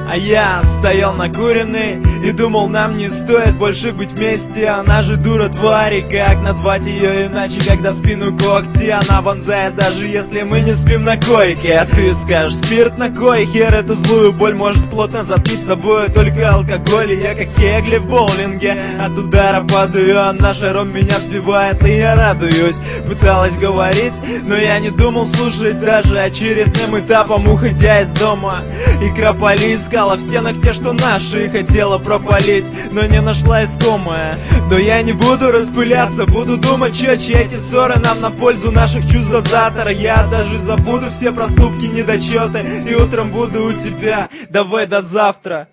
А я стоял накуренный и думал, нам не стоит больше быть вместе. Она же дура тварь, и как назвать ее иначе, когда в спину когти она вонзает, даже если мы не спим на койке. А ты скажешь, спирт на кой хер эту злую боль может плотно затмить собой только алкоголь. И я как кегли в боулинге, от удара падаю, она шаром меня сбивает, и я радуюсь. Пыталась говорить, но я не думал слушать даже очередным этапом, уходя из дома. И кропали искала в стенах те, что наши, хотела пропалить, но не нашла искомое. Но я не буду распыляться, буду думать четче. Эти ссоры нам на пользу наших чувств дозатора. Я даже забуду все проступки, недочеты, и утром буду у тебя. Давай до завтра.